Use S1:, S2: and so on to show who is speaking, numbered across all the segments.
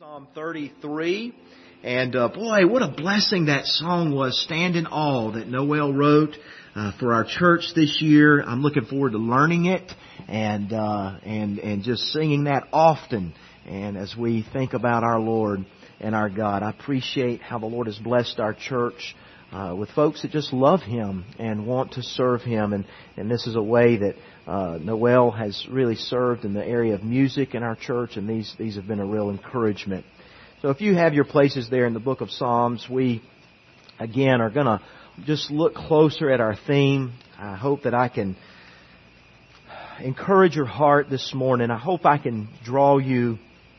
S1: Psalm 33. And boy, what a blessing that song was, Stand in Awe, that Noel wrote for our church this year. I'm looking forward to learning it and just singing that often. And as we think about our Lord and our God, I appreciate how the Lord has blessed our church with folks that just love Him and want to serve Him. And this is a way that Noel has really served in the area of music in our church, and these have been a real encouragement. So if you have your places there in the book of Psalms, we, again, are going to just look closer at our theme. I hope that I can encourage your heart this morning. I hope I can draw you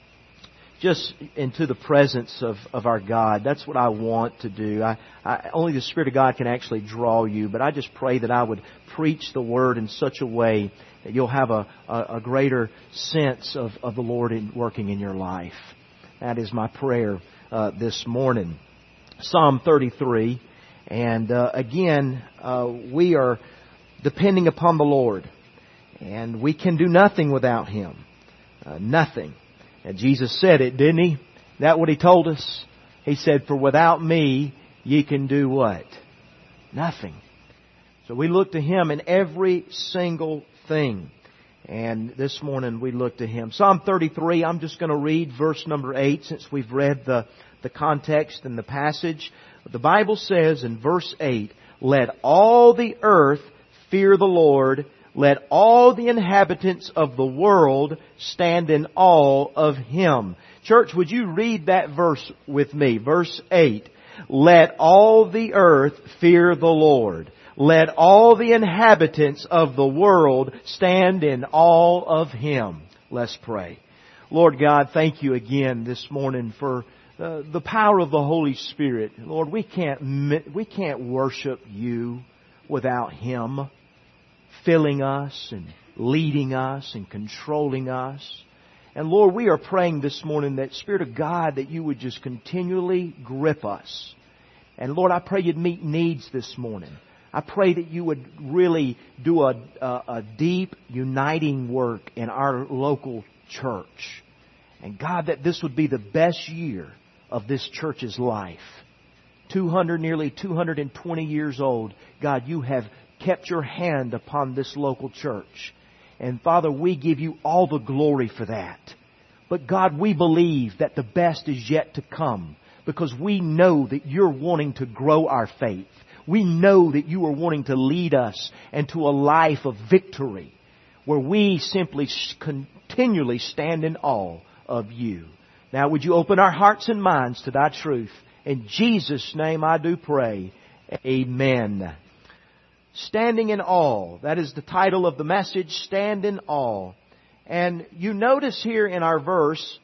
S1: just into the presence of our God. That's what I want to do. Only the Spirit of God can actually draw you, but I just pray that I would preach the Word in such a way that you'll have a greater sense of the Lord working in your life. That is my prayer this morning. Psalm 33. And again, we are depending upon the Lord. And we can do nothing without Him. Nothing. And Jesus said it, didn't He? Isn't that what He told us? He said, for without me, ye can do what? Nothing. So we look to Him in every single thing. And this morning we look to Him. Psalm 33, I'm just going to read verse number 8 since we've read the context and the passage. The Bible says in verse 8, let all the earth fear the Lord. Let all the inhabitants of the world stand in awe of Him. Church, would you read that verse with me? Verse 8. Let all the earth fear the Lord. Let all the inhabitants of the world stand in awe of Him. Let's pray. Lord God, thank You again this morning for the power of the Holy Spirit. Lord, we can't worship You without Him filling us and leading us and controlling us. And Lord, we are praying this morning that Spirit of God, that You would just continually grip us. And Lord, I pray You'd meet needs this morning. I pray that You would really do a deep uniting work in our local church. And God, that this would be the best year of this church's life. Nearly 220 years old. God, You have kept Your hand upon this local church. And Father, we give You all the glory for that. But God, we believe that the best is yet to come, because we know that You're wanting to grow our faith. We know that You are wanting to lead us into a life of victory, where we simply continually stand in awe of You. Now would You open our hearts and minds to Thy truth? In Jesus' name I do pray. Amen. Standing in awe. That is the title of the message, Stand in Awe. And you notice here in our verse,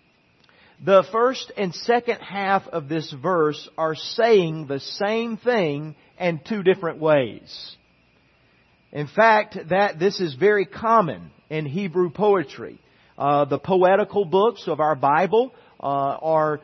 S1: the first and second half of this verse are saying the same thing in two different ways. In fact, this is very common in Hebrew poetry. The poetical books of our Bible are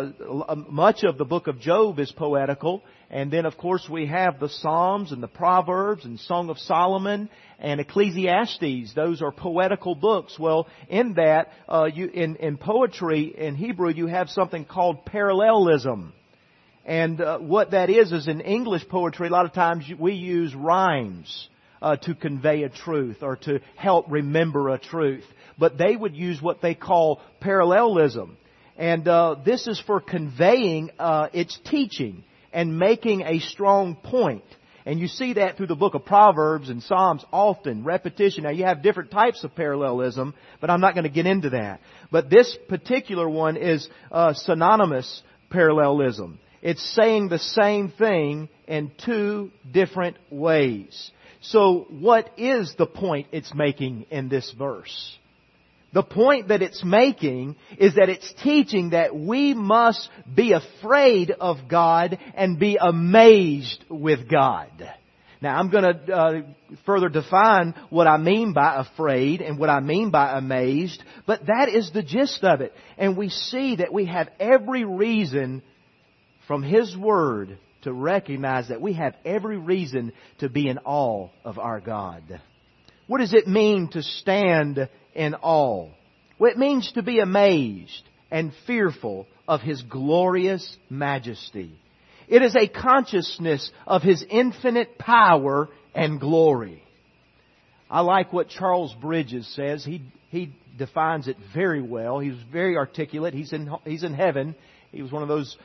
S1: much of the book of Job is poetical. And then, of course, we have the Psalms and the Proverbs and Song of Solomon and Ecclesiastes. Those are poetical books. Well, in that, in poetry, in Hebrew, you have something called parallelism. And what that is in English poetry, a lot of times we use rhymes to convey a truth or to help remember a truth. But they would use what they call parallelism. And this is for conveying its teaching and making a strong point. And you see that through the book of Proverbs and Psalms often. Repetition. Now you have different types of parallelism, but I'm not going to get into that. But this particular one is synonymous parallelism. It's saying the same thing in two different ways. So what is the point it's making in this verse? The point that it's making is that it's teaching that we must be afraid of God and be amazed with God. Now, I'm going to further define what I mean by afraid and what I mean by amazed, but that is the gist of it. And we see that we have every reason from His Word to recognize that we have every reason to be in awe of our God. What does it mean to stand in awe? Well, it means to be amazed and fearful of His glorious majesty. It is a consciousness of His infinite power and glory. I like what Charles Bridges says. He defines it very well. He's very articulate. He's in heaven. He was one of those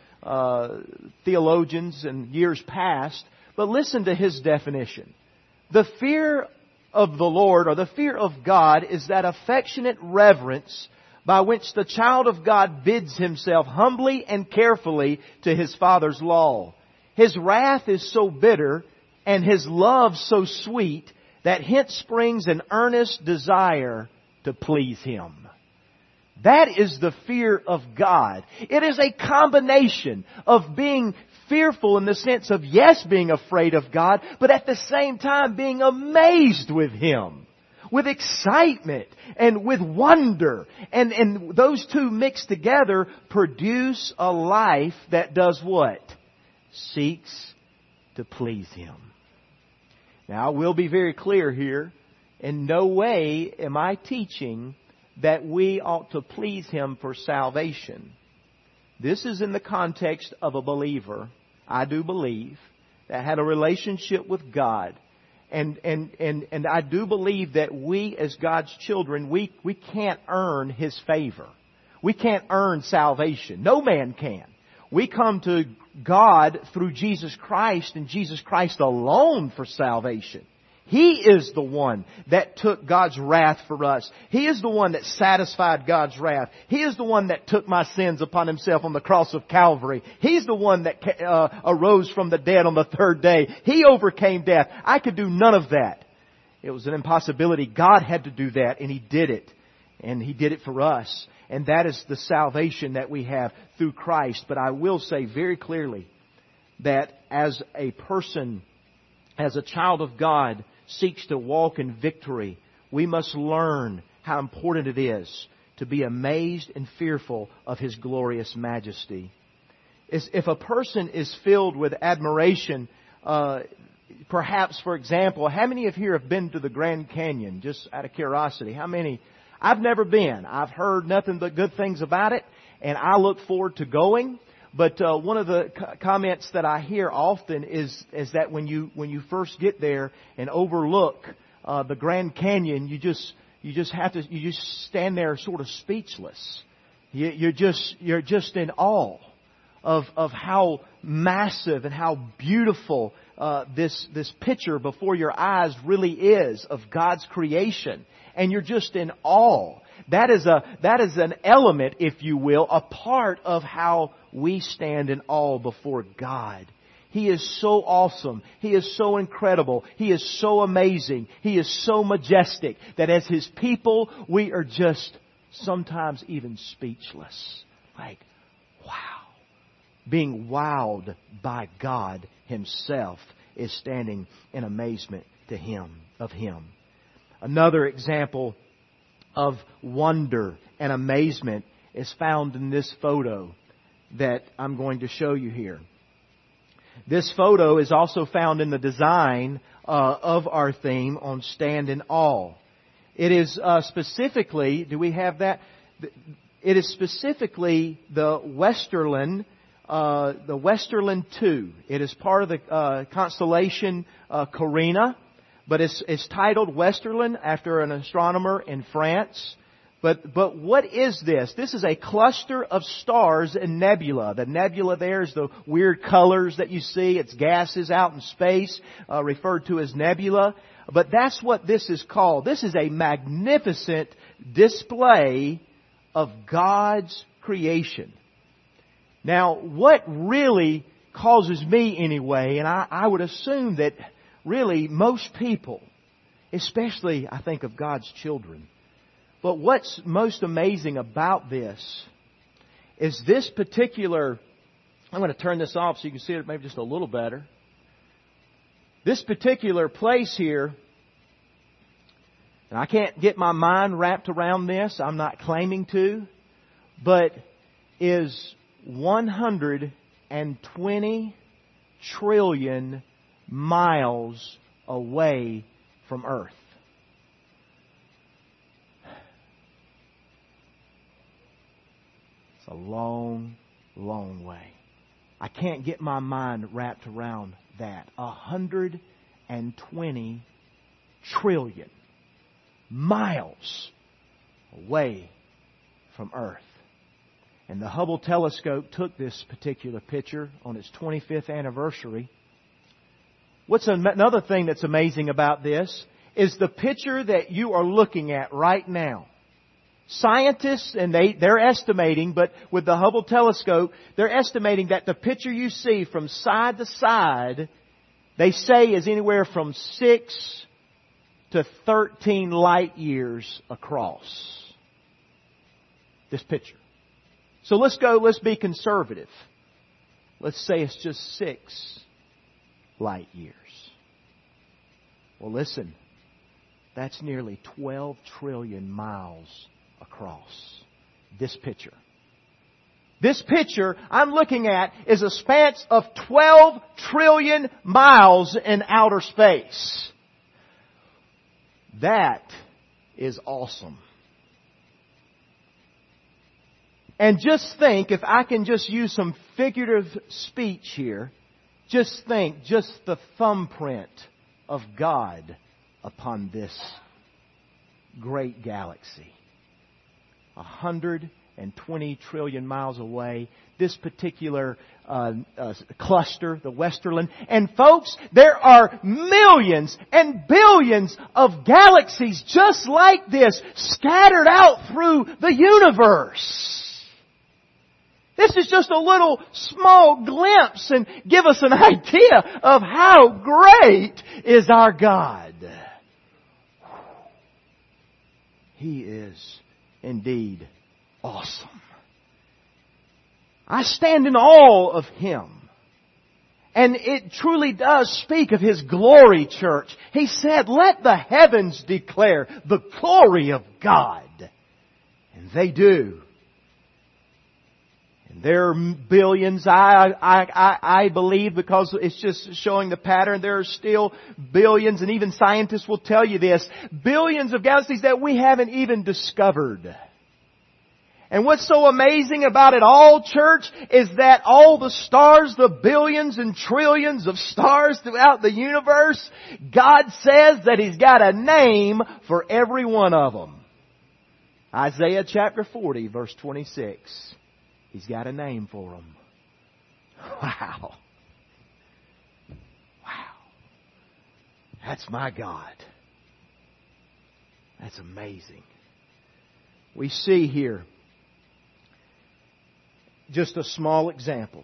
S1: theologians in years past. But listen to his definition. The fear of the Lord, or the fear of God, is that affectionate reverence by which the child of God bids himself humbly and carefully to his Father's law. His wrath is so bitter and His love so sweet that hence springs an earnest desire to please Him. That is the fear of God. It is a combination of being fearful in the sense of, yes, being afraid of God, but at the same time being amazed with Him, with excitement and with wonder. And those two mixed together produce a life that does what? Seeks to please Him. Now, I will be very clear here. In no way am I teaching that we ought to please Him for salvation. This is in the context of a believer, I do believe, that had a relationship with God. And I do believe that we as God's children, we can't earn His favor. We can't earn salvation. No man can. We come to God through Jesus Christ and Jesus Christ alone for salvation. He is the one that took God's wrath for us. He is the one that satisfied God's wrath. He is the one that took my sins upon Himself on the cross of Calvary. He's the one that arose from the dead on the third day. He overcame death. I could do none of that. It was an impossibility. God had to do that, and He did it. And He did it for us. And that is the salvation that we have through Christ. But I will say very clearly that as a person, as a child of God, seeks to walk in victory, we must learn how important it is to be amazed and fearful of His glorious majesty. If a person is filled with admiration, perhaps, for example, how many of you have been to the Grand Canyon? Just out of curiosity, how many? I've never been. I've heard nothing but good things about it, and I look forward to going. But one of the comments that I hear often is that when you first get there and overlook the Grand Canyon, you just stand there sort of speechless. You're just in awe of how massive and how beautiful this picture before your eyes really is of God's creation, and you're just in awe. That is an element, if you will, a part of how we stand in awe before God. He is so awesome. He is so incredible. He is so amazing. He is so majestic that as His people, we are just sometimes even speechless. Like, wow. Being wowed by God Himself is standing in amazement of Him. Another example of wonder and amazement is found in this photo that I'm going to show you here. This photo is also found in the design of our theme on Stand in Awe. It is specifically, do we have that? It is specifically the Westerlin 2. It is part of the constellation Carina. But it's titled Westerlin after an astronomer in France. But what is this? This is a cluster of stars and nebula. The nebula there is the weird colors that you see. It's gases out in space, referred to as nebula. But that's what this is called. This is a magnificent display of God's creation. Now, what really causes me anyway, and I would assume that really most people, especially I think of God's children, but what's most amazing about this is this particular, I'm going to turn this off so you can see it maybe just a little better. This particular place here, and I can't get my mind wrapped around this, I'm not claiming to, but is 120 trillion miles away from Earth. a long, long way. I can't get my mind wrapped around that. 120 trillion miles away from Earth. And the Hubble telescope took this particular picture on its 25th anniversary. What's another thing that's amazing about this is the picture that you are looking at right now. Scientists, and they're estimating, but with the Hubble telescope, they're estimating that the picture you see from side to side, they say is anywhere from 6 to 13 light years across. This picture. So let's be conservative. Let's say it's just 6 light years. Well, listen, that's nearly 12 trillion miles across. This picture. This picture I'm looking at is a span of 12 trillion miles in outer space. That is awesome. And just think, if I can just use some figurative speech here, just think, just the thumbprint of God upon this great galaxy. 120 trillion miles away, this particular cluster, the Westerland. And folks, there are millions and billions of galaxies just like this scattered out through the universe. This is just a little small glimpse and give us an idea of how great is our God. He is indeed awesome. I stand in awe of Him. And it truly does speak of His glory, church. He said, let the heavens declare the glory of God. And they do. And there are billions, I believe, because it's just showing the pattern. There are still billions, and even scientists will tell you this, billions of galaxies that we haven't even discovered. And what's so amazing about it all, church, is that all the stars, the billions and trillions of stars throughout the universe, God says that He's got a name for every one of them. Isaiah chapter 40, verse 26. He's got a name for them. Wow. Wow. That's my God. That's amazing. We see here just a small example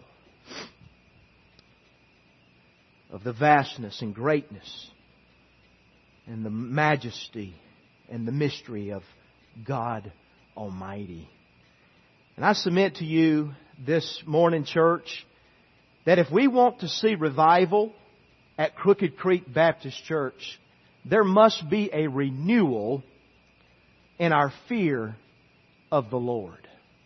S1: of the vastness and greatness and the majesty and the mystery of God Almighty. And I submit to you this morning, church, that if we want to see revival at Crooked Creek Baptist Church, there must be a renewal in our fear of the Lord.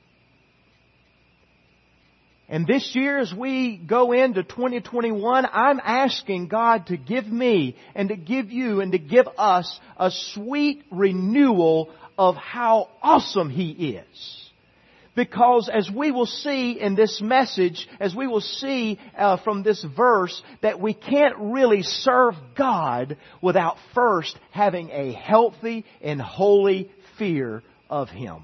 S1: And this year, as we go into 2021, I'm asking God to give me and to give you and to give us a sweet renewal of how awesome He is. Because as we will see in this message, as we will see from this verse, that we can't really serve God without first having a healthy and holy fear of Him.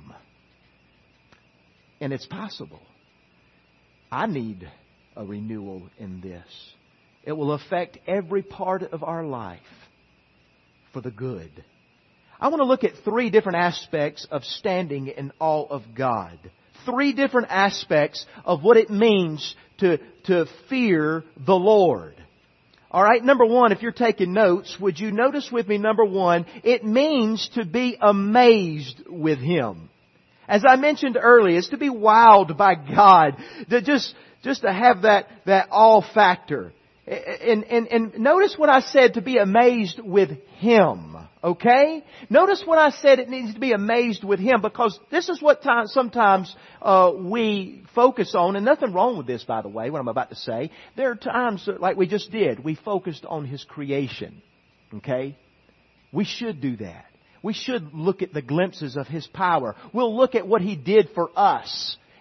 S1: And it's possible. I need a renewal in this. It will affect every part of our life for the good. I want to look at 3 different aspects of standing in awe of God. 3 different aspects of what it means to fear the Lord. Alright, number 1, if you're taking notes, would you notice with me, number 1, it means to be amazed with Him. As I mentioned earlier, it's to be wowed by God. Just to have that awe factor. And notice what I said, to be amazed with Him. Okay? Notice when I said it needs to be amazed with Him, because this is what sometimes we focus on, and nothing wrong with this, by the way, what I'm about to say. There are times, like we just did, we focused on His creation. Okay? We should do that. We should look at the glimpses of His power. We'll look at what He did for us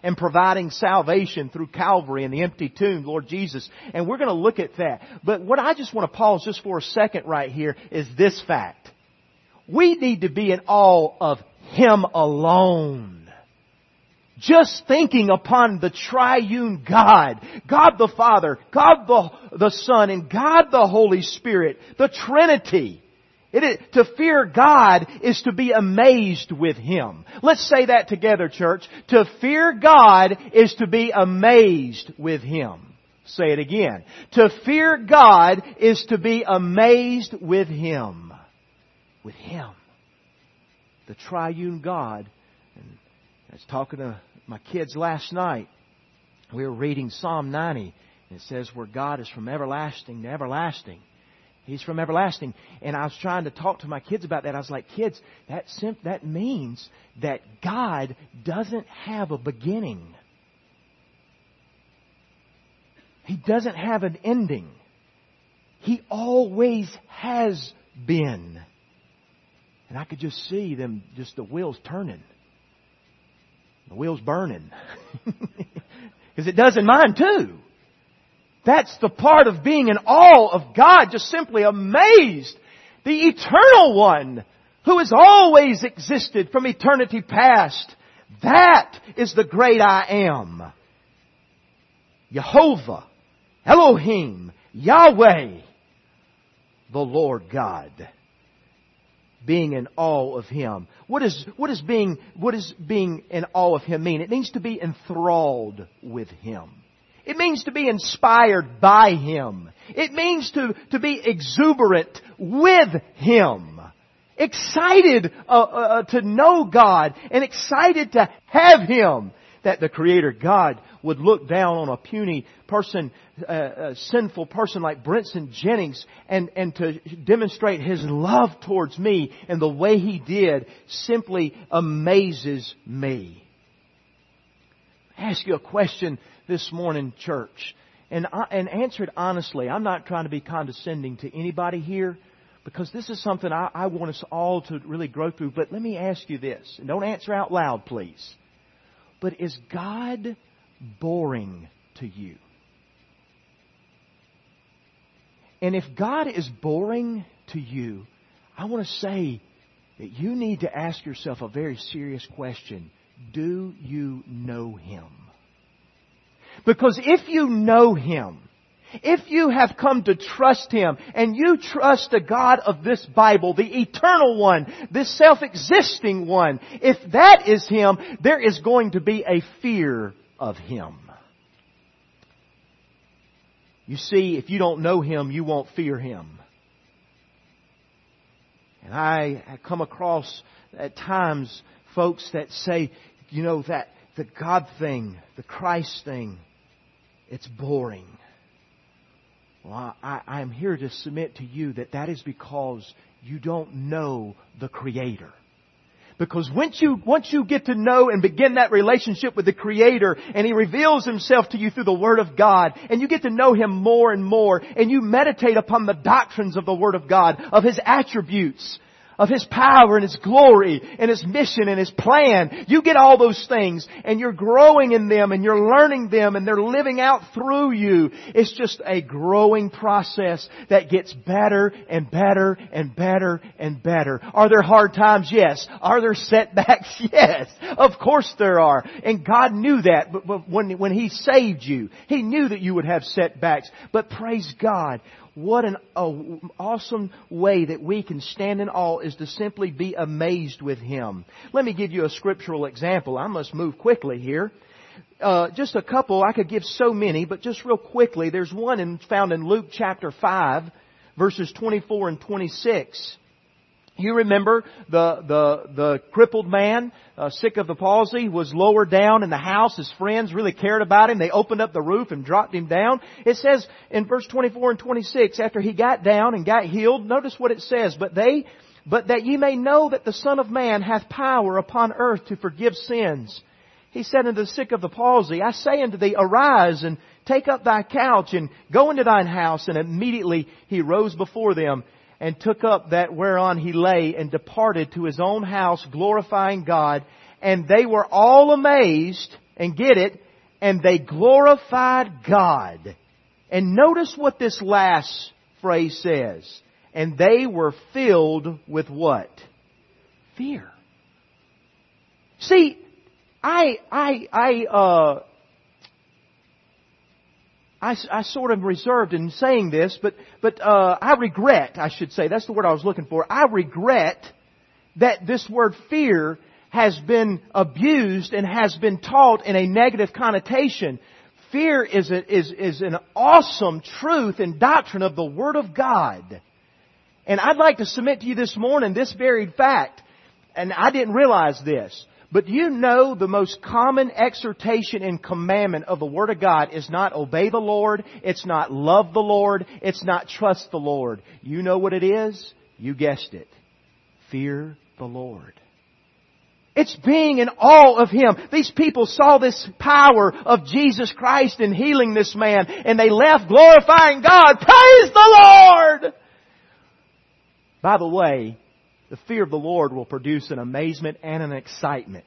S1: and providing salvation through Calvary and the empty tomb, Lord Jesus. And we're going to look at that. But what I just want to pause just for a second right here is this fact. We need to be in awe of Him alone. Just thinking upon the triune God, God the Father, God the Son, and God the Holy Spirit, the Trinity. To fear God is to be amazed with Him. Let's say that together, church. To fear God is to be amazed with Him. Say it again. To fear God is to be amazed with Him. With Him. The triune God. And I was talking to my kids last night. We were reading Psalm 90. And it says, where God is from everlasting to everlasting. He's from everlasting. And I was trying to talk to my kids about that. I was like, kids, that means that God doesn't have a beginning. He doesn't have an ending. He always has been. And I could just see them, just the wheels turning. The wheels burning. Because it does in mine too. That's the part of being in awe of God, just simply amazed. The Eternal One, who has always existed from eternity past. That is the great I Am. Jehovah, Elohim, Yahweh, the Lord God. Being in awe of Him. What does being in awe of Him mean? It means to be enthralled with Him. It means to be inspired by Him. It means to be exuberant with Him. Excited to know God and excited to have Him. That the Creator God would look down on a puny person, a sinful person like Brenton Jennings and to demonstrate His love towards me and the way He did simply amazes me. I ask you a question this morning, church, and answer it honestly. I'm not trying to be condescending to anybody here because this is something I want us all to really grow through. But let me ask you this, and don't answer out loud, please. But is God boring to you? And if God is boring to you, I want to say that you need to ask yourself a very serious question. Do you know Him? Because if you know Him, if you have come to trust Him, and you trust the God of this Bible, the Eternal One, this self-existing One, if that is Him, there is going to be a fear of Him. You see, if you don't know Him, you won't fear Him. And I come across at times folks that say, that the God thing, the Christ thing, it's boring. Well, I am here to submit to you that is because you don't know the Creator. Because once you get to know and begin that relationship with the Creator, and He reveals Himself to you through the Word of God, and you get to know Him more and more, and you meditate upon the doctrines of the Word of God, of His attributes, of His power and His glory and His mission and His plan. You get all those things and you're growing in them and you're learning them and they're living out through you. It's just a growing process that gets better and better and better and better. Are there hard times? Yes. Are there setbacks? Yes. Of course there are. And God knew that but when He saved you. He knew that you would have setbacks. But praise God. What an awesome way that we can stand in awe is to simply be amazed with Him. Let me give you a scriptural example. I must move quickly here. Just a couple. I could give so many, but just real quickly. There's one found in Luke chapter 5, verses 24 and 26. You remember the crippled man, sick of the palsy, was lowered down in the house. His friends really cared about him. They opened up the roof and dropped him down. It says in verse 24 and 26, after he got down and got healed, notice what it says, But that ye may know that the Son of Man hath power upon earth to forgive sins. He said unto the sick of the palsy, I say unto thee, arise and take up thy couch and go into thine house. And immediately he rose before them and took up that whereon he lay and departed to his own house, glorifying God. And they were all amazed And get it, and they glorified God. And notice what this last phrase says. And they were filled with what? Fear. See, I sort of reserved in saying this, but I regret, I should say, that's the word I was looking for. I regret that this word fear has been abused and has been taught in a negative connotation. Fear is an awesome truth and doctrine of the Word of God. And I'd like to submit to you this morning this very fact, and I didn't realize this, but you know the most common exhortation and commandment of the Word of God is not obey the Lord, it's not love the Lord, it's not trust the Lord. You know what it is? You guessed it. Fear the Lord. It's being in awe of Him. These people saw this power of Jesus Christ in healing this man, and they left glorifying God. Praise the Lord! By the way, the fear of the Lord will produce an amazement and an excitement.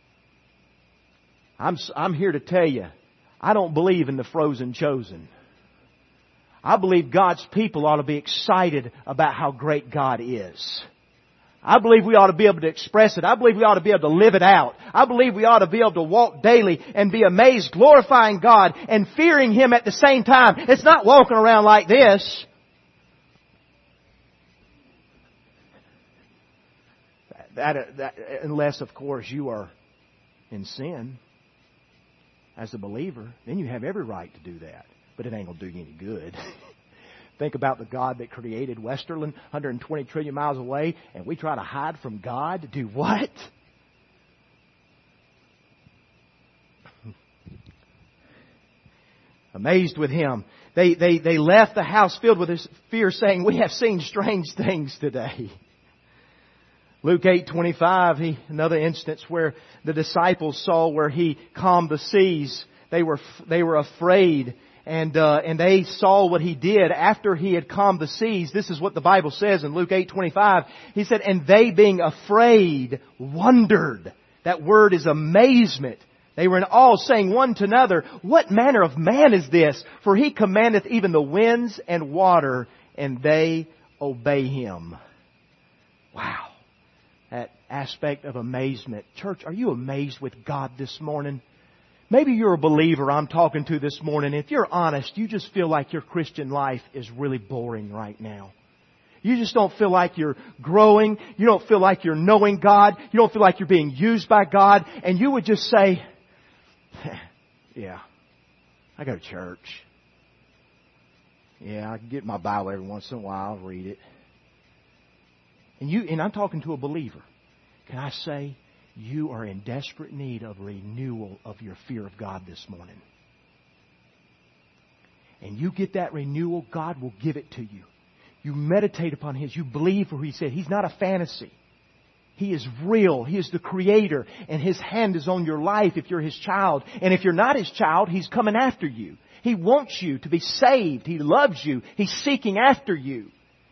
S1: I'm here to tell you, I don't believe in the frozen chosen. I believe God's people ought to be excited about how great God is. I believe we ought to be able to express it. I believe we ought to be able to live it out. I believe we ought to be able to walk daily and be amazed, glorifying God and fearing Him at the same time. It's not walking around like this. That, unless, of course, you are in sin as a believer, then you have every right to do that. But it ain't going to do you any good. Think about the God that created Westerland 120 trillion miles away, and we try to hide from God to do what? Amazed with Him. They left the house filled with this fear, saying, we have seen strange things today. Luke 8:25, another instance where the disciples saw where He calmed the seas. They were afraid. And they saw what He did after He had calmed the seas. This is what the Bible says in Luke 8:25. He said, and they being afraid, wondered. That word is amazement. They were in awe, saying one to another, what manner of man is this? For He commandeth even the winds and water, and they obey Him. Wow. That aspect of amazement. Church, are you amazed with God this morning? Maybe you're a believer I'm talking to this morning. If you're honest, you just feel like your Christian life is really boring right now. You just don't feel like you're growing. You don't feel like you're knowing God. You don't feel like you're being used by God. And you would just say, yeah, I go to church. Yeah, I can get my Bible every once in a while. I'll read it. And I'm talking to a believer. Can I say, you are in desperate need of renewal of your fear of God this morning. And you get that renewal, God will give it to you. You meditate upon His. You believe where He said. He's not a fantasy. He is real. He is the Creator. And His hand is on your life if you're His child. And if you're not His child, He's coming after you. He wants you to be saved. He loves you. He's seeking after you.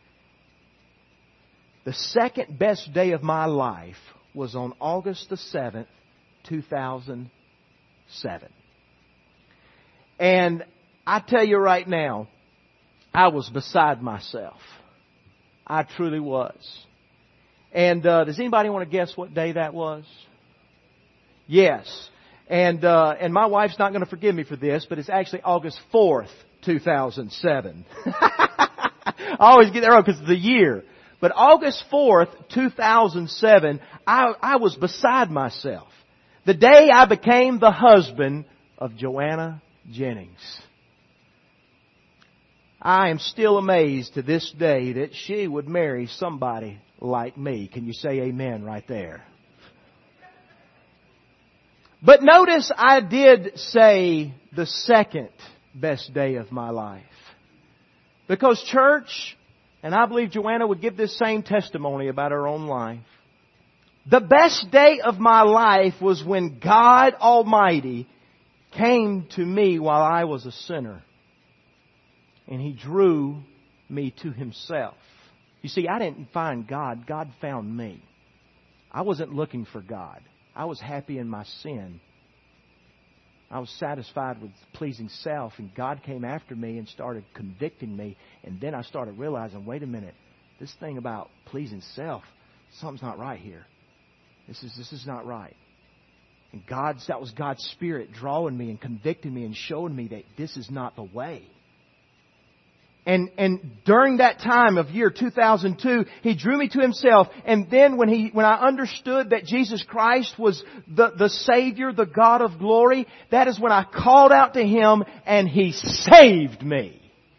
S1: The second best day of my life was on August the 7th, 2007. And I tell you right now, I was beside myself. I truly was. And does anybody want to guess what day that was? Yes. And my wife's not going to forgive me for this, but it's actually August 4th, 2007. I always get that wrong because it's the year. But August 4th, 2007, I was beside myself. The day I became the husband of Joanna Jennings. I am still amazed to this day that she would marry somebody like me. Can you say amen right there? But notice I did say the second best day of my life. Because church, and I believe Joanna would give this same testimony about her own life. The best day of my life was when God Almighty came to me while I was a sinner. And He drew me to Himself. You see, I didn't find God. God found me. I wasn't looking for God. I was happy in my sin. I was satisfied with pleasing self, and God came after me and started convicting me. And then I started realizing, wait a minute, this thing about pleasing self, something's not right here. This is not right. And that was God's Spirit drawing me and convicting me and showing me that this is not the way. And during that time of year 2002, He drew me to Himself. And then when I understood that Jesus Christ was the Savior, the God of glory, that is when I called out to Him and He saved me.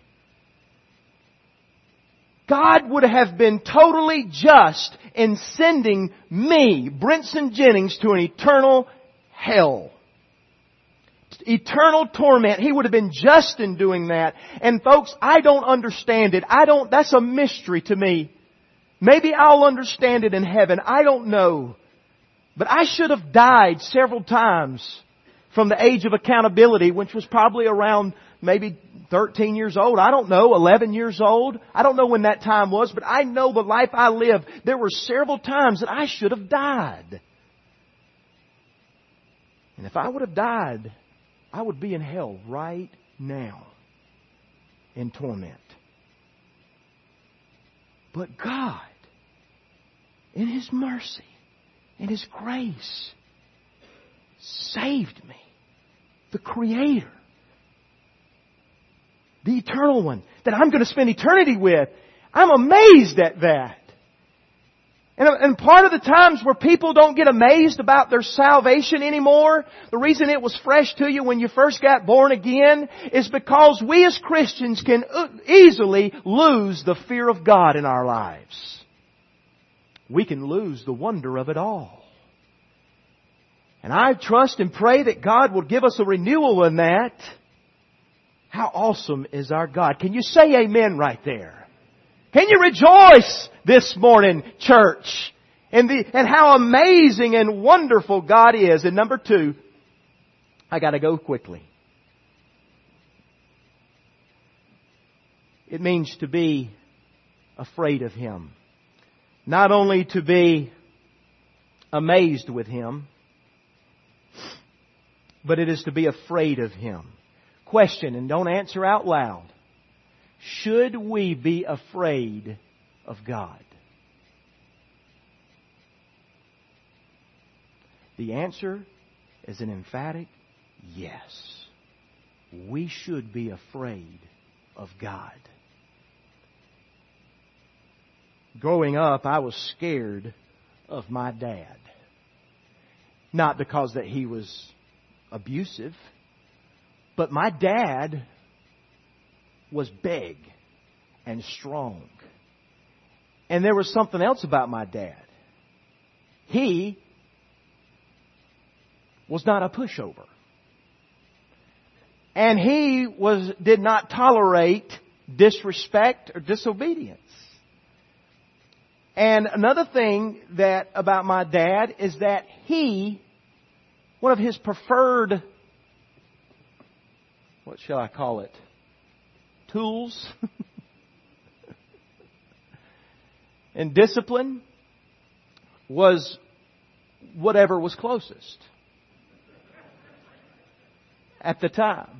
S1: God would have been totally just in sending me, Brinson Jennings, to an eternal hell. Eternal torment. He would have been just in doing that. And folks, I don't understand it. That's a mystery to me. Maybe I'll understand it in heaven. I don't know. But I should have died several times from the age of accountability, which was probably around maybe 13 years old. I don't know, 11 years old. I don't know when that time was, but I know the life I lived. There were several times that I should have died. And if I would have died, I would be in hell right now in torment. But God, in His mercy, in His grace, saved me. The Creator, the Eternal One that I'm going to spend eternity with. I'm amazed at that. And part of the times where people don't get amazed about their salvation anymore, the reason it was fresh to you when you first got born again, is because we as Christians can easily lose the fear of God in our lives. We can lose the wonder of it all. And I trust and pray that God will give us a renewal in that. How awesome is our God? Can you say amen right there? Can you rejoice this morning, church? And how amazing and wonderful God is. And number 2, I got to go quickly. It means to be afraid of Him. Not only to be amazed with Him, but it is to be afraid of Him. Question, and don't answer out loud. Should we be afraid of God? The answer is an emphatic yes. We should be afraid of God. Growing up, I was scared of my dad. Not because that he was abusive, but my dad was big and strong. And there was something else about my dad. He was not a pushover. And he did not tolerate disrespect or disobedience. And another thing about my dad is that one of his preferred, what shall I call it? Tools and discipline was whatever was closest at the time.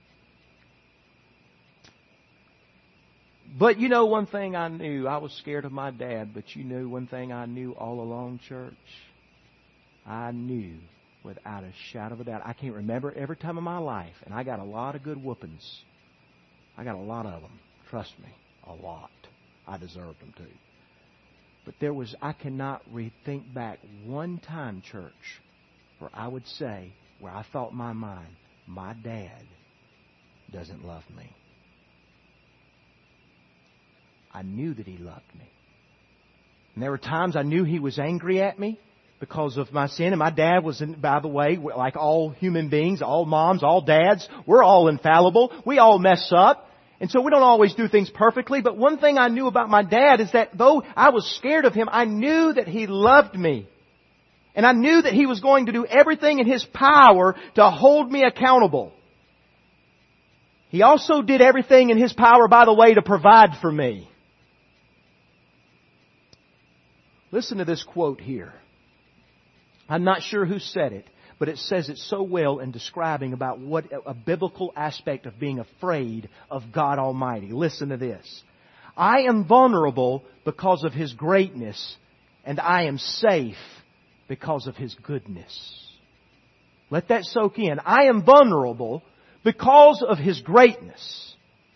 S1: But you know one thing I knew, I was scared of my dad, but you knew one thing I knew all along, church? I knew without a shadow of a doubt. I can't remember every time in my life, and I got a lot of good whoopings. I got a lot of them. Trust me, a lot. I deserved them too. But I cannot think back one time, church, where I would say, where I thought in my mind, my dad doesn't love me. I knew that he loved me. And there were times I knew he was angry at me because of my sin. And my dad was, by the way, like all human beings, all moms, all dads, we're all infallible. We all mess up. And so we don't always do things perfectly. But one thing I knew about my dad is that though I was scared of him, I knew that he loved me. And I knew that he was going to do everything in his power to hold me accountable. He also did everything in his power, by the way, to provide for me. Listen to this quote here. I'm not sure who said it, but it says it so well in describing about what a biblical aspect of being afraid of God Almighty. Listen to this. I am vulnerable because of His greatness, and I am safe because of His goodness. Let that soak in. I am vulnerable because of His greatness,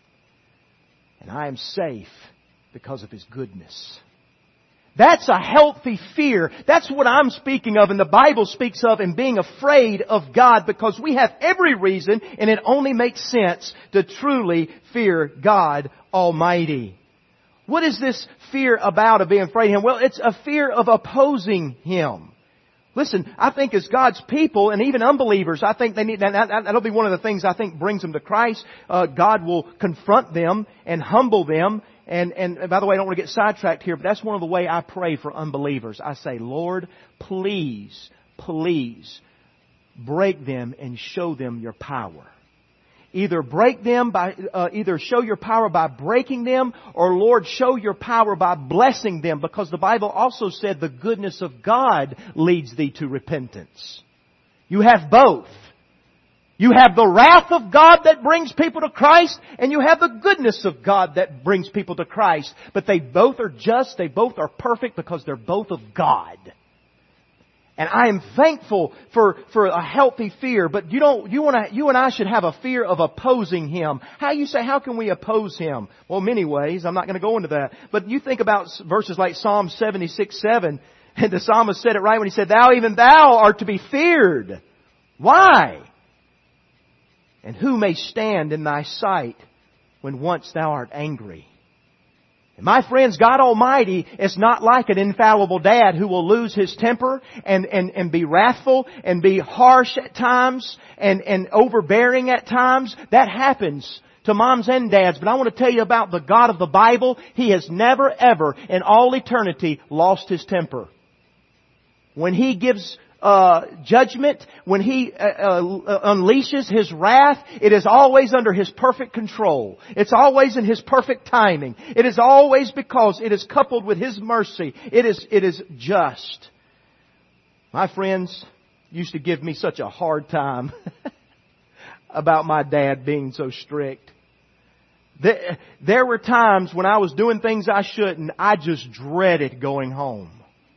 S1: and I am safe because of His goodness. That's a healthy fear. That's what I'm speaking of, and the Bible speaks of in being afraid of God, because we have every reason, and it only makes sense to truly fear God Almighty. What is this fear about of being afraid of Him? Well, it's a fear of opposing Him. Listen, I think as God's people, and even unbelievers, I think they need, that'll be one of the things I think brings them to Christ. God will confront them and humble them. And by the way, I don't want to get sidetracked here, but that's one of the ways I pray for unbelievers. I say, Lord, please, please break them and show them your power. Either break them by, either show your power by breaking them, or Lord, show your power by blessing them, because the Bible also said the goodness of God leads thee to repentance. You have both. You have the wrath of God that brings people to Christ, and you have the goodness of God that brings people to Christ. But they both are just, they both are perfect, because they're both of God. And I am thankful for a healthy fear, but you and I should have a fear of opposing Him. How you say, how can we oppose Him? Well, many ways. I'm not going to go into that. But you think about verses like Psalm 76:7, and the psalmist said it right when he said, Thou, even Thou, art to be feared. Why? And who may stand in Thy sight when once Thou art angry? And my friends, God Almighty is not like an infallible dad who will lose his temper and be wrathful and be harsh at times and overbearing at times. That happens to moms and dads. But I want to tell you about the God of the Bible. He has never ever in all eternity lost His temper. When He gives judgment, when He unleashes His wrath, it is always under His perfect control. It's always in His perfect timing. It is always because it is coupled with His mercy. It is just. My friends used to give me such a hard time about my dad being so strict. There were times when I was doing things I shouldn't. I just dreaded going home.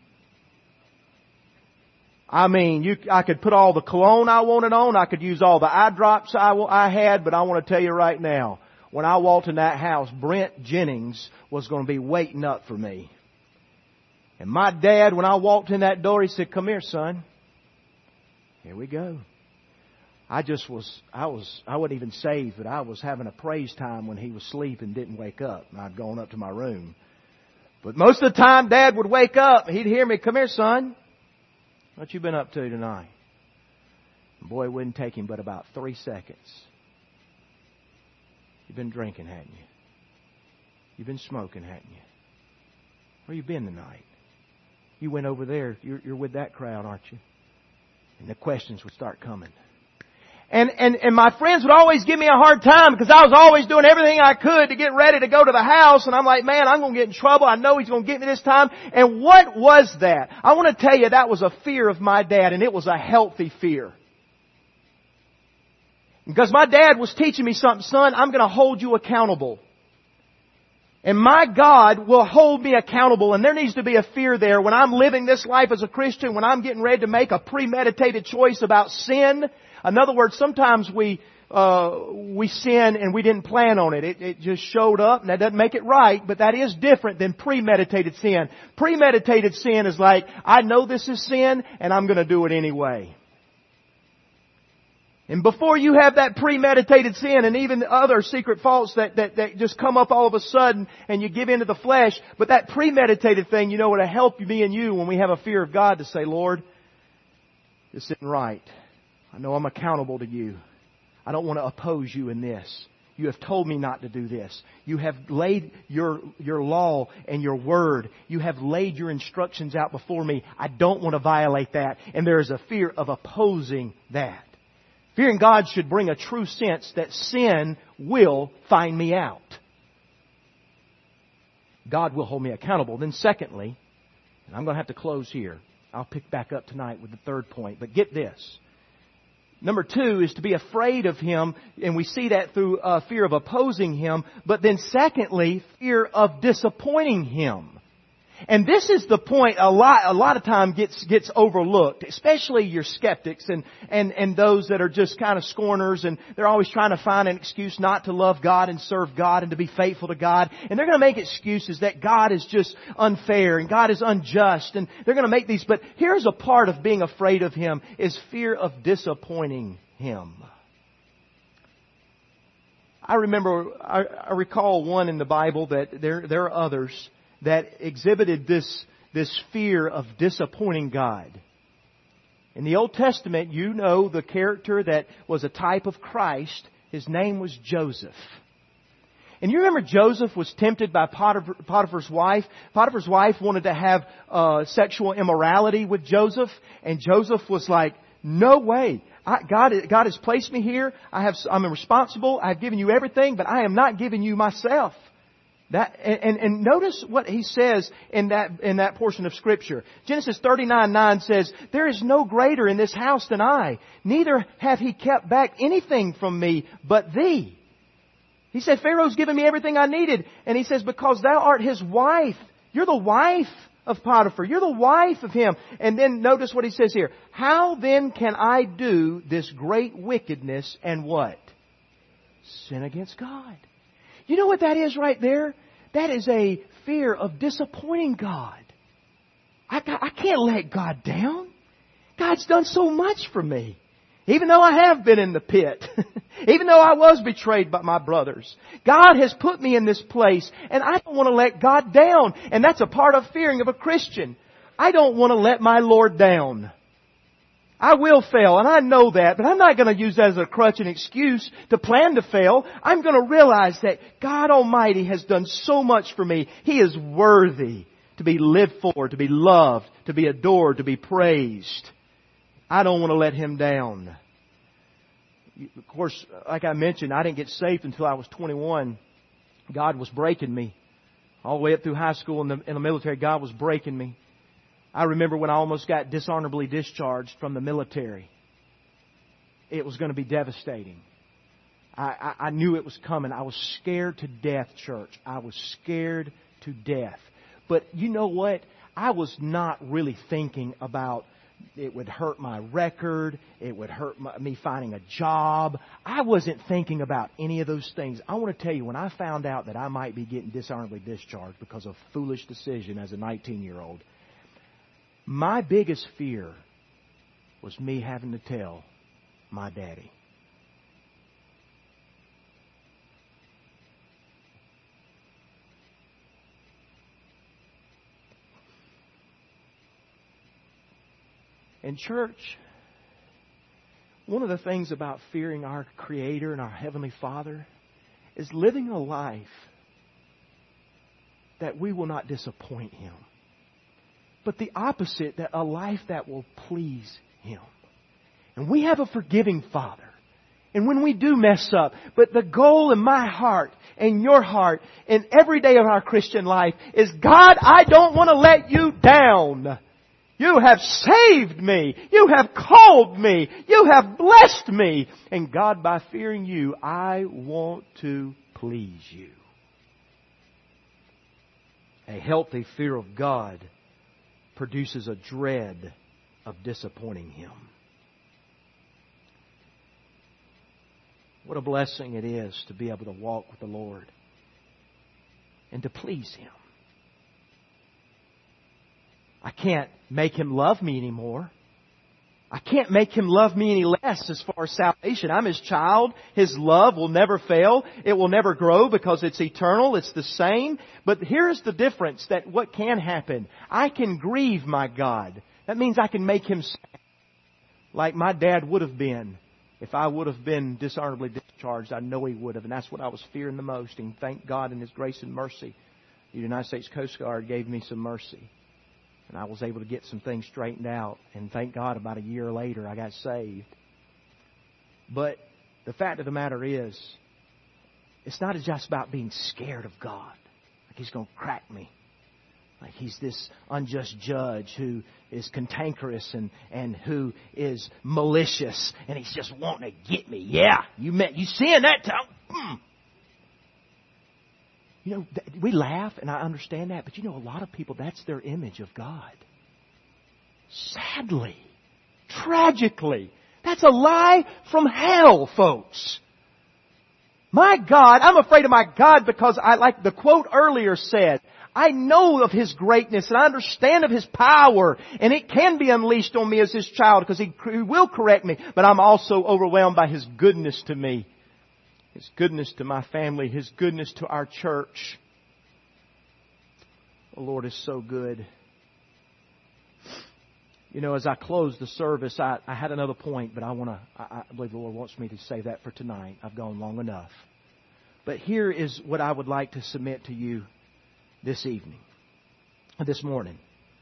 S1: I mean, I could put all the cologne I wanted on. I could use all the eye drops I had. But I want to tell you right now, when I walked in that house, Brent Jennings was going to be waiting up for me. And my dad, when I walked in that door, he said, Come here, son. Here we go. I wasn't even saved, but I was having a praise time when he was asleep and didn't wake up. And I'd gone up to my room. But most of the time, Dad would wake up. He'd hear me, Come here, son. What you been up to tonight? Boy, it wouldn't take him but about 3 seconds. You've been drinking, hadn't you? You've been smoking, hadn't you? Where you been tonight? You went over there. You're with that crowd, aren't you? And the questions would start coming. And my friends would always give me a hard time because I was always doing everything I could to get ready to go to the house. And I'm like, man, I'm going to get in trouble. I know he's going to get me this time. And what was that? I want to tell you that was a fear of my dad, and it was a healthy fear. Because my dad was teaching me something, son, I'm going to hold you accountable. And my God will hold me accountable, and there needs to be a fear there when I'm living this life as a Christian, when I'm getting ready to make a premeditated choice about sin. In other words, sometimes we sin and we didn't plan on it. It just showed up, and that doesn't make it right, but that is different than premeditated sin. Premeditated sin is like, I know this is sin, and I'm going to do it anyway. And before you have that premeditated sin and even other secret faults that just come up all of a sudden and you give into the flesh, but that premeditated thing, you know, will help me and you when we have a fear of God to say, Lord, this isn't right. I know I'm accountable to you. I don't want to oppose you in this. You have told me not to do this. You have laid your law and your word. You have laid your instructions out before me. I don't want to violate that. And there is a fear of opposing that. Fearing God should bring a true sense that sin will find me out. God will hold me accountable. Then secondly, and I'm going to have to close here. I'll pick back up tonight with the third point. But get this. Number 2 is to be afraid of Him, and we see that through fear of opposing Him. But then secondly, fear of disappointing Him. And this is the point a lot of time gets overlooked, especially your skeptics and those that are just kind of scorners, and they're always trying to find an excuse not to love God and serve God and to be faithful to God. And they're going to make excuses that God is just unfair and God is unjust, and they're going to make these. But here's a part of being afraid of Him is fear of disappointing Him. I recall one in the Bible that there are others that exhibited this fear of disappointing God. In the Old Testament, you know the character that was a type of Christ. His name was Joseph. And you remember Joseph was tempted by Potiphar's wife. Potiphar's wife wanted to have sexual immorality with Joseph. And Joseph was like, no way. God has placed me here. I'm responsible. I've given you everything, but I am not giving you myself. And notice what he says in that portion of Scripture. Genesis 39:9 says, "There is no greater in this house than I. Neither hath he kept back anything from me but thee." He said, Pharaoh's given me everything I needed. And he says, because thou art his wife. You're the wife of Potiphar. You're the wife of him. And then notice what he says here. How then can I do this great wickedness and what? Sin against God. You know what that is right there? That is a fear of disappointing God. I can't let God down. God's done so much for me. Even though I have been in the pit. Even though I was betrayed by my brothers. God has put me in this place. And I don't want to let God down. And that's a part of fearing of a Christian. I don't want to let my Lord down. I will fail, and I know that, but I'm not going to use that as a crutch and excuse to plan to fail. I'm going to realize that God Almighty has done so much for me. He is worthy to be lived for, to be loved, to be adored, to be praised. I don't want to let Him down. Of course, like I mentioned, I didn't get saved until I was 21. God was breaking me. All the way up through high school and in the military, God was breaking me. I remember when I almost got dishonorably discharged from the military. It was going to be devastating. I knew it was coming. I was scared to death, church. I was scared to death. But you know what? I was not really thinking about it would hurt my record. It would hurt me finding a job. I wasn't thinking about any of those things. I want to tell you, when I found out that I might be getting dishonorably discharged because of a foolish decision as a 19-year-old, my biggest fear was me having to tell my daddy. In church, one of the things about fearing our Creator and our Heavenly Father is living a life that we will not disappoint Him. But the opposite, that a life that will please Him. And we have a forgiving Father. And when we do mess up, but the goal in my heart and your heart in every day of our Christian life is, God, I don't want to let you down. You have saved me. You have called me. You have blessed me. And God, by fearing you, I want to please you. A healthy fear of God produces a dread of disappointing Him. What a blessing it is to be able to walk with the Lord and to please Him. I can't make Him love me anymore. I can't make Him love me any less as far as salvation. I'm His child. His love will never fail. It will never grow because it's eternal. It's the same. But here's the difference, that what can happen. I can grieve my God. That means I can make Him sad. Like my dad would have been. If I would have been dishonorably discharged, I know he would have. And that's what I was fearing the most. And thank God in His grace and mercy, the United States Coast Guard gave me some mercy. And I was able to get some things straightened out. And thank God about a year later I got saved. But the fact of the matter is, it's not just about being scared of God. Like He's going to crack me. Like He's this unjust judge who is cantankerous and who is malicious, and He's just wanting to get me. Yeah, you sin that time. You know, we laugh, and I understand that, but you know, a lot of people, that's their image of God. Sadly, tragically, that's a lie from hell, folks. My God, I'm afraid of my God because like the quote earlier said, I know of His greatness and I understand of His power, and it can be unleashed on me as His child because He will correct me, but I'm also overwhelmed by His goodness to me. His goodness to my family, His goodness to our church. The Lord is so good. You know, as I close the service, I had another point, but I believe the Lord wants me to say that for tonight. I've gone long enough. But here is what I would like to submit to you this morning.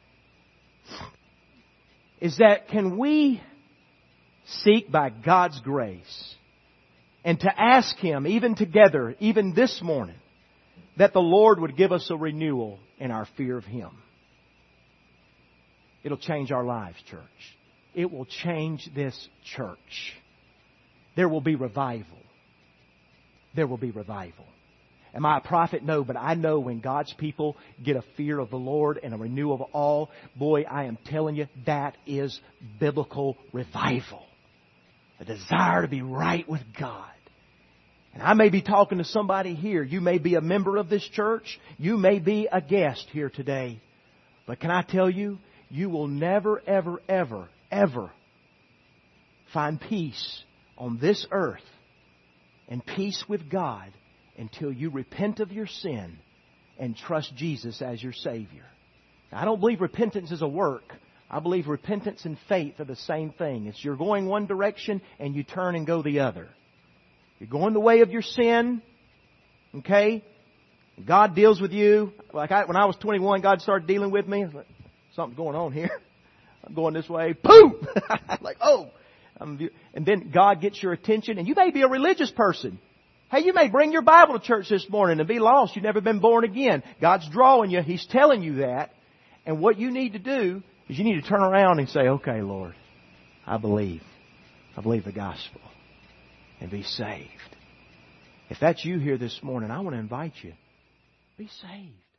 S1: Is that can we seek by God's grace and to ask Him, even together, even this morning, that the Lord would give us a renewal in our fear of Him. It'll change our lives, church. It will change this church. There will be revival. There will be revival. Am I a prophet? No, but I know when God's people get a fear of the Lord and a renewal of all, boy, I am telling you, that is biblical revival. A desire to be right with God. And I may be talking to somebody here. You may be a member of this church. You may be a guest here today. But can I tell you, you will never, ever, ever, ever find peace on this earth and peace with God until you repent of your sin and trust Jesus as your Savior. Now, I don't believe repentance is a work. I believe repentance and faith are the same thing. It's you're going one direction and you turn and go the other. You're going the way of your sin, okay? God deals with you. When I was 21, God started dealing with me. I was like, something's going on here. I'm going this way. Boom! Like, oh. And then God gets your attention. And you may be a religious person. Hey, you may bring your Bible to church this morning and be lost. You've never been born again. God's drawing you. He's telling you that. And what you need to do is you need to turn around and say, okay, Lord, I believe. I believe the gospel. And be saved. If that's you here this morning, I want to invite you. Be saved.